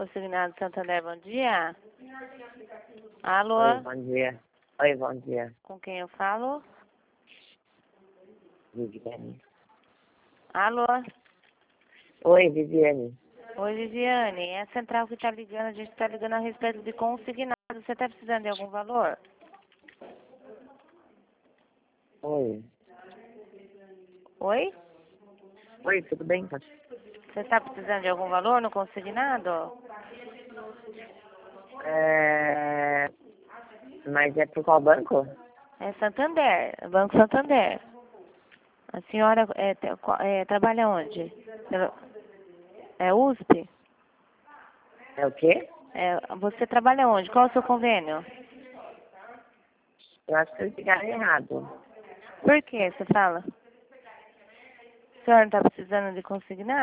Consignado Santander, bom dia. Alô? Oi, bom dia. Oi, bom dia. Com quem eu falo? Viviane. Alô? Oi, Viviane. Oi, Viviane. É a central que está ligando. A gente está ligando a respeito de consignado. Você está precisando de algum valor? Oi. Oi? Oi, tudo bem? Você está precisando de algum valor no consignado? Mas é por qual banco? É Santander, Banco Santander. A senhora trabalha onde? É USP? É o quê? Você trabalha onde? Qual é o seu convênio? Eu acho que eles ficaram errado. Por que você fala? O senhor não está precisando de consignado?